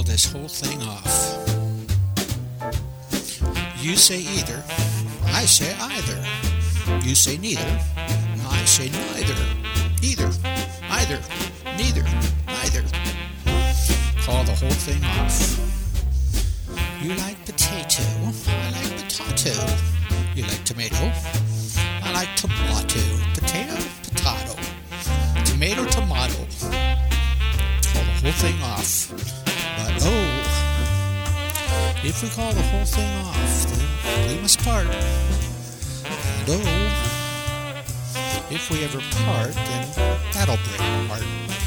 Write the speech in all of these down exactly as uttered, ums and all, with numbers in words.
call this whole thing off. You say either, I say either. You say neither, I say neither. Either, either, neither, neither. Call the whole thing off. You like potato, I like potato. You like tomato, I like tomato. Potato, potato. Tomato, tomato. Call the whole thing off. But oh, if we call the whole thing off, then we must part. And oh, if we ever part, then that'll break our heart.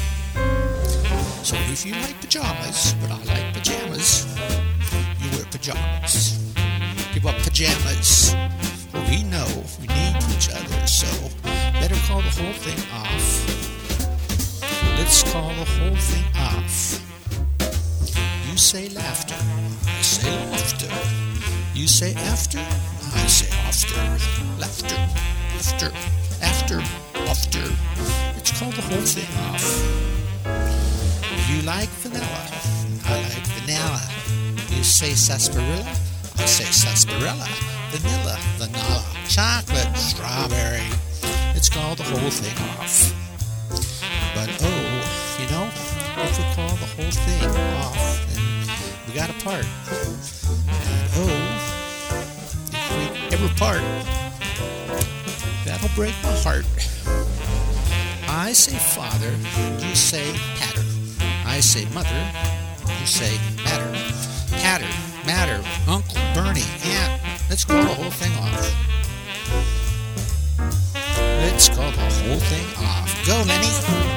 So if you like pajamas, but I like pajamas, you wear pajamas. Give up pajamas. We know we need each other, so better call the whole thing off. Let's call the whole thing off. You say laughter, I say laughter. You say after, I say after. Laughter, after, after, after. Let's call the whole thing off. You like vanilla, I like vanilla. You say sarsaparilla, I say sarsaparilla. Vanilla, vanilla, chocolate, strawberry. Let's call the whole thing off. But oh, you know, if we call the whole thing off, then we gotta part. And oh, if we ever part, that'll break my heart. I say father, you say patter. I say mother, you say matter. Patter, matter, Uncle, Bernie, Aunt. Let's call the whole thing off. Let's call the whole thing off. Go, Lenny.